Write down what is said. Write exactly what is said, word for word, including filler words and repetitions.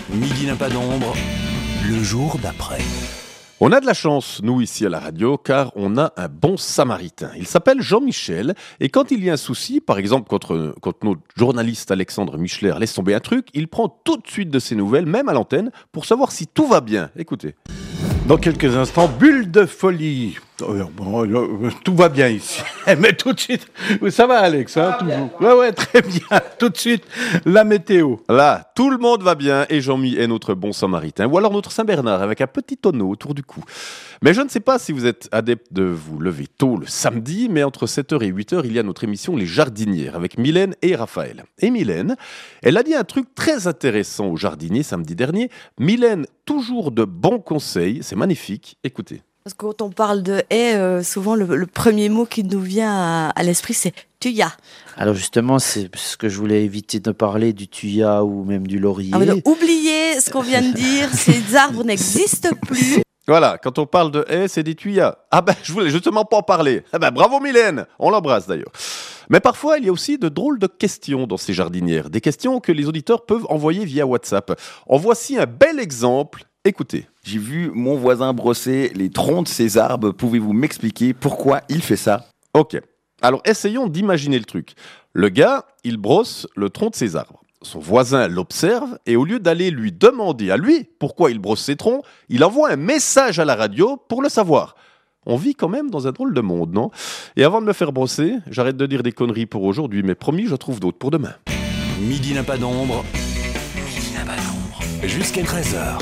Midi n'a pas d'ombre, le jour d'après. On a de la chance, nous, ici à la radio, car on a un bon samaritain. Il s'appelle Jean-Michel, et quand il y a un souci, par exemple, quand, quand notre journaliste Alexandre Michler laisse tomber un truc, il prend tout de suite de ses nouvelles, même à l'antenne, pour savoir si tout va bien. Écoutez. Dans quelques instants, bulle de folie. Oh, bon, euh, tout va bien ici. Mais tout de suite, ça va Alex, hein, toujours. Ouais, ouais, très bien. Tout de suite, la météo. Là, tout le monde va bien et Jean-Mi est notre bon samaritain. Ou alors notre Saint-Bernard avec un petit tonneau autour du cou. Mais je ne sais pas si vous êtes adepte de vous lever tôt le samedi, mais entre sept heures et huit heures, il y a notre émission Les Jardinières avec Mylène et Raphaël. Et Mylène, elle a dit un truc très intéressant aux jardiniers samedi dernier. Mylène, toujours de bons conseils, c'est magnifique. Écoutez. Parce que quand on parle de haie, euh, souvent le, le premier mot qui nous vient à, à l'esprit, c'est tuya. Alors justement, c'est ce que je voulais éviter de parler du tuya ou même du laurier. Ah, mais donc, oubliez ce qu'on vient de dire, ces arbres n'existent plus. Voilà, quand on parle de haies, c'est des tuyas. Ah ben, je voulais justement pas en parler. Ah ben, bravo Mylène, on l'embrasse d'ailleurs. Mais parfois, il y a aussi de drôles de questions dans ces jardinières. Des questions que les auditeurs peuvent envoyer via WhatsApp. En voici un bel exemple. Écoutez. J'ai vu mon voisin brosser les troncs de ses arbres. Pouvez-vous m'expliquer pourquoi il fait ça ? Ok. Alors, essayons d'imaginer le truc. Le gars, il brosse le tronc de ses arbres. Son voisin l'observe et au lieu d'aller lui demander à lui pourquoi il brosse ses troncs, il envoie un message à la radio pour le savoir. On vit quand même dans un drôle de monde, non ? Et avant de me faire brosser, j'arrête de dire des conneries pour aujourd'hui, mais promis, je trouve d'autres pour demain. Midi n'a pas d'ombre, midi n'a pas d'ombre, jusqu'à treize heures.